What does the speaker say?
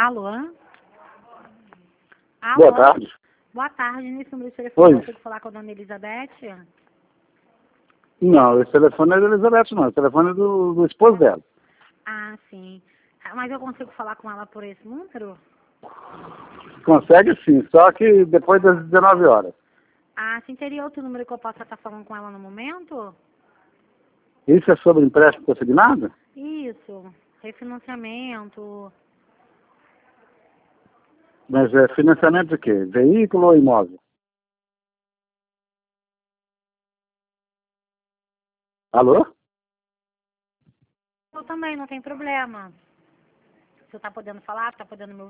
Alô? Alô? Boa tarde. Boa tarde, nesse número de telefone, Oi. eu consigo falar com a dona Elizabeth? Não, esse telefone não é da Elizabeth, não. Esse telefone é do esposo dela. Ah, sim. Mas eu consigo falar com ela por esse número? Consegue sim, só que depois das 19 horas. Ah, sim, teria outro número que eu possa estar falando com ela no momento? Isso é sobre empréstimo consignado? Isso, refinanciamento. Mas é financiamento de quê? Veículo ou imóvel? Alô? Eu também, não tem problema. Você está podendo falar, está podendo me ouvir?